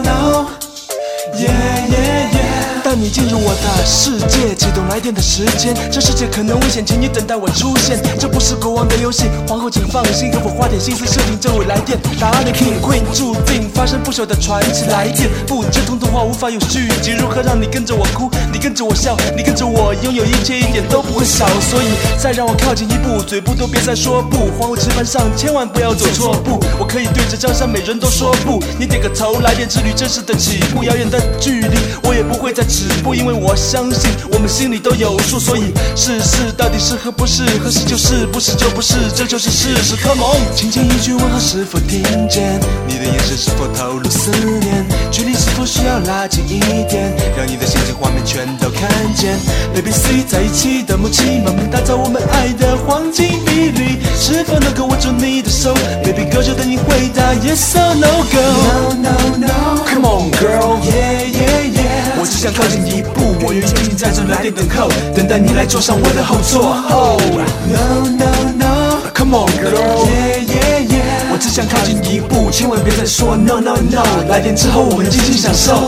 带你进入我的世界，启动来电的时间。这世界可能危险，请你等待我出现。这不是国王的游戏，皇后请放心，和我花点心思设定这位来电。答案的 King Queen 注定发生不朽的传奇来电。不接通通话无法有续集，如何让你跟着我哭，你跟着我笑，你跟着我拥有一切，一点都不会少。所以再让我靠近一步，嘴部都别再说不。皇后吃饭上千万不要走错步，我可以对着江山美人都说不。你点个头，来电之旅正式的起步，遥远的距离我也不会再止步，因为我相信我们心里都有数。所以试试到底适合不适合，是就是，不是就不是，这就是事实。Come on， 轻轻一句问候是否听见？你的眼神是否透露思念？距离是否需要拉近一点，让你的心情画面全都看见。Baby C 在一起的默契，慢慢打造我们爱的黄金比例，是否能够握住你的手 ？Baby girl 就等你回答 Yes or No girl。No Come on girl， 我只想靠近一步，我愿意静静在这来电等候，等待你来坐上我的后座。Come on girl， 我只想靠近一步，千万别再说 No， 来电之后我们尽情享受。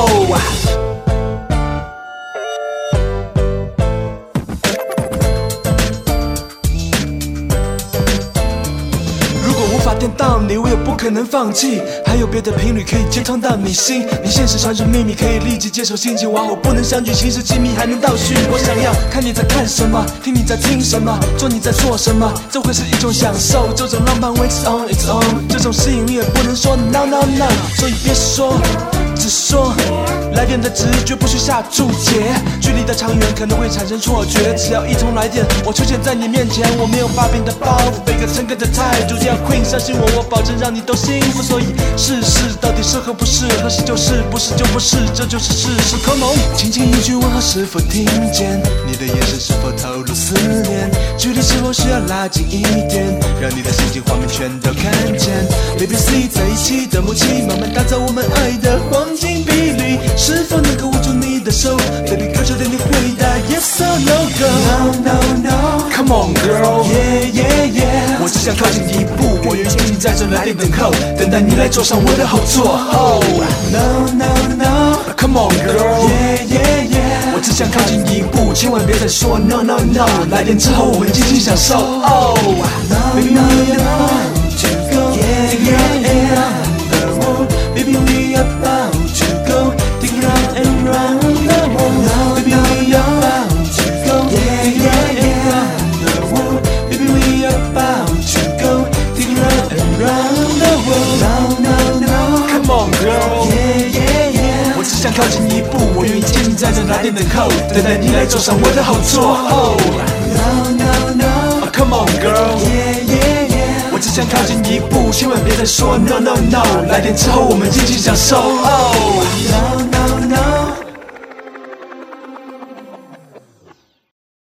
无法电到你，我也不可能放弃。还有别的频率可以接通到你心，你现实传输秘密可以立即接受心情。往后不能相聚，心事机密还能倒叙。我想要看你在看什么，听你在听什么，做你在做什么，这会是一种享受。这种浪漫 It's on It's on， 这种吸引力也不能说 No， 所以别说，只说。来电的直觉不需下注解，距离的长远可能会产生错觉。只要一通来电，我出现在你面前，我没有把柄的包袱，背个诚恳的态度。只要 Queen 相信我，我保证让你都幸福。所以试试到底适合不适合，是就是，不是就不是，这就是事实。Come on， 轻轻一句问候是否听见？你的眼神是否透露思念？距离是否需要拉近一点，让你的心情画面全都看见。Baby C 在一起的默契，慢慢打造我们爱的黄金比例，是否能够握住你的手 ？Baby girl 就等你回答 Yes or No girl。No Come on girl， 我只想靠近一步，我愿意静静在这来电等候，等待你来坐上我的后座。No Come on girl， 我只想靠近一步，千万别再说 No， 来电之后我们尽情享受。Baby we about to go， take it around the world。Baby we about to go，take it round and round the world。Baby we about to go，take it around the world。Baby we about to go，take it round and round the world。No Come on girl， 我只想靠近一步，我愿意静静在这来电等候，等待你来坐上我的后座。Come on girl， 我只想靠近一步，千万别再说 No， 来电之后我们尽情享受。